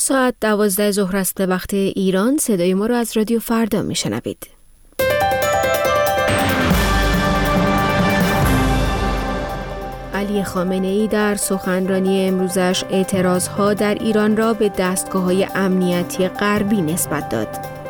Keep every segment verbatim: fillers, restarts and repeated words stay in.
ساعت دوازده ظهر است به وقت ایران. صدای ما را از رادیو فردا میشنوید. علی خامنه‌ای در سخنرانی امروزش اعتراضها در ایران را به دستگاه‌های امنیتی غربی نسبت داد.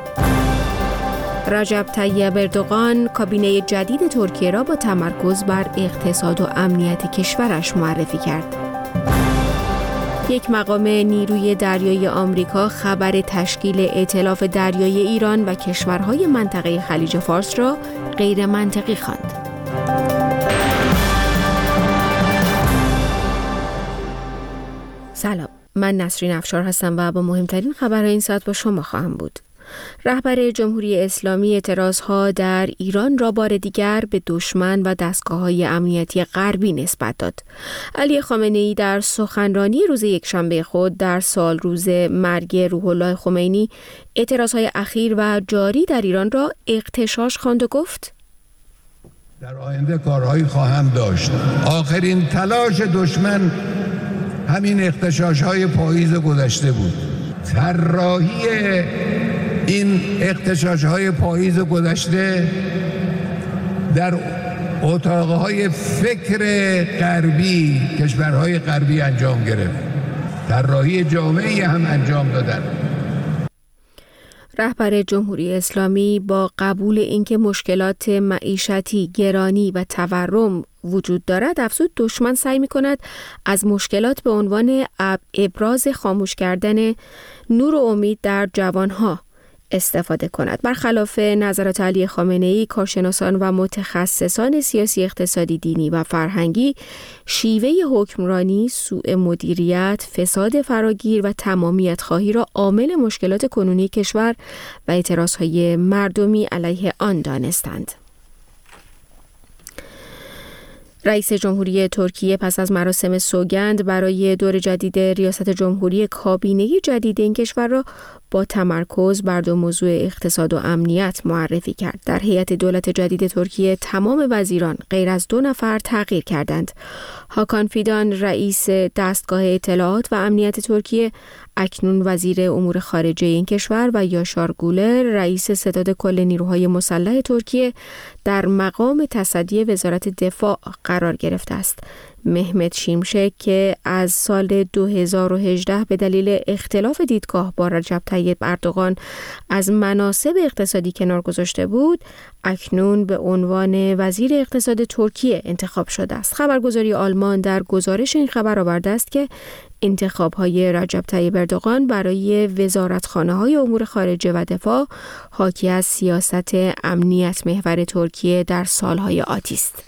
رجب طیب اردوغان کابینه جدید ترکیه را با تمرکز بر اقتصاد و امنیت کشورش معرفی کرد. یک مقام نیروی دریایی آمریکا خبر تشکیل ائتلاف دریایی ایران و کشورهای منطقه خلیج فارس را غیر منطقی خواند. سلام، من نسرین افشار هستم و با مهمترین خبرهای این ساعت با شما خواهم بود. رهبر جمهوری اسلامی اعتراضها در ایران را بار دیگر به دشمن و دستگاه‌های امنیتی غربی نسبت داد. علی خامنه‌ای در سخنرانی روز یکشنبه خود در سال روز مرگ روح الله خمینی اعتراضهای اخیر و جاری در ایران را اغتشاش خواند و گفت: در آینده کارهایی خواهم داشت. آخرین تلاش دشمن همین اغتشاش‌های پاییز گذشته بود. طراحی این اغتشاش‌های پاییز گذشته در اتاقهای فکر غربی، کشورهای غربی انجام گرفت. طراحی جامعی هم انجام دادن. رهبر جمهوری اسلامی با قبول اینکه مشکلات معیشتی، گرانی و تورم وجود دارد، افزود دشمن سعی می‌کند از مشکلات به عنوان ابراز خاموش کردن نور و امید در جوانها استفاده کند. برخلاف نظرات علی خامنه‌ای، کارشناسان و متخصصان سیاسی، اقتصادی، دینی و فرهنگی شیوه حکمرانی، سوء مدیریت، فساد فراگیر و تمامیت خواهی را عامل مشکلات کنونی کشور و اعتراضهای مردمی علیه آن دانستند. رئیس جمهوری ترکیه پس از مراسم سوگند برای دور جدید ریاست جمهوری کابینه جدید این کشور را با تمرکز بر دو موضوع اقتصاد و امنیت معرفی کرد. در هیئت دولت جدید ترکیه تمام وزیران غیر از دو نفر تغییر کردند. هاکان فیدان رئیس دستگاه اطلاعات و امنیت ترکیه اکنون وزیر امور خارجه این کشور و یاشار گولر رئیس ستاد کل نیروهای مسلح ترکیه در مقام تصدی وزارت دفاع قرار گرفته است. مهمت شیمشک که از سال دو هزار و هجده به دلیل اختلاف دیدگاه با رجب طیب اردوغان از مناصب اقتصادی کنار گذاشته بود، اکنون به عنوان وزیر اقتصاد ترکیه انتخاب شده است. خبرگزاری آلمان در گزارش این خبر آورده است که انتخاب‌های رجب طیب اردوغان برای وزارتخانه‌های امور خارجه و دفاع حاکی از سیاست امنیت محور ترکیه در سالهای آتی است.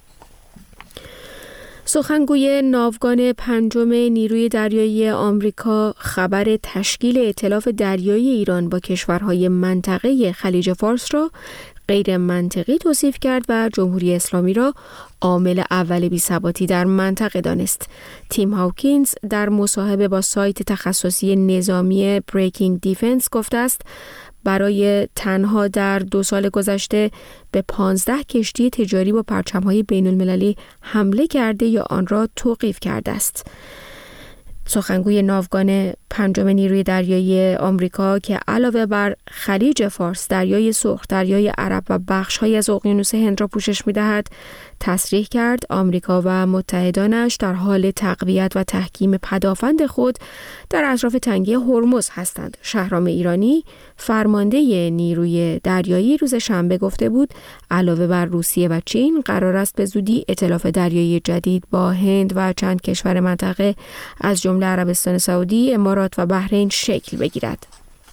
سخنگوی ناوگان پنجم نیروی دریایی آمریکا خبر تشکیل ائتلاف دریایی ایران با کشورهای منطقه خلیج فارس را غیر منطقی توصیف کرد و جمهوری اسلامی را عامل اول بی‌ثباتی در منطقه دانست. تیم هاوکینز در مصاحبه با سایت تخصصی نظامی بریکینگ دیفنس گفته است برای تنها در دو سال گذشته به پانزده کشتی تجاری با پرچم‌های بین‌المللی حمله کرده یا آن را توقیف کرده است. سخنگوی ناوگان پنجم نیروی دریایی آمریکا که علاوه بر خلیج فارس، دریای سرخ، دریای عرب و بخش‌هایی از اقیانوس هند را پوشش می‌دهد، تصریح کرد آمریکا و متحدانش در حال تقویت و تحکیم پدافند خود در اطراف تنگه هرمز هستند. شهرام ایرانی فرمانده نیروی دریایی روز شنبه گفته بود علاوه بر روسیه و چین قرار است به زودی ائتلاف دریایی جدید با هند و چند کشور منطقه از جمله عربستان سعودی، امارات و بحرین شکل بگیرد.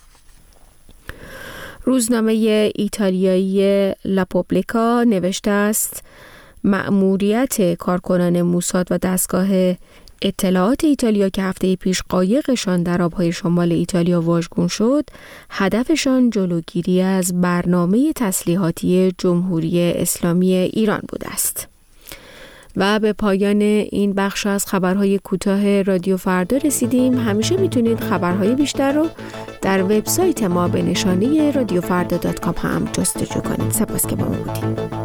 روزنامه ایتالیایی لاپوبلیکا نوشته است مأموریت کارکنان موساد و دستگاه اطلاعات ایتالیا که هفته پیش قایقشان در آبهای شمال ایتالیا واژگون شد، هدفشان جلوگیری از برنامه تسلیحاتی جمهوری اسلامی ایران بوده است. و به پایان این بخش از خبرهای کوتاه رادیو فردا رسیدیم. همیشه میتونید خبرهای بیشتر رو در وبسایت ما به نشانی رادیو فردا دات کام هم جستجو کنید. سپاس که با ما بودید.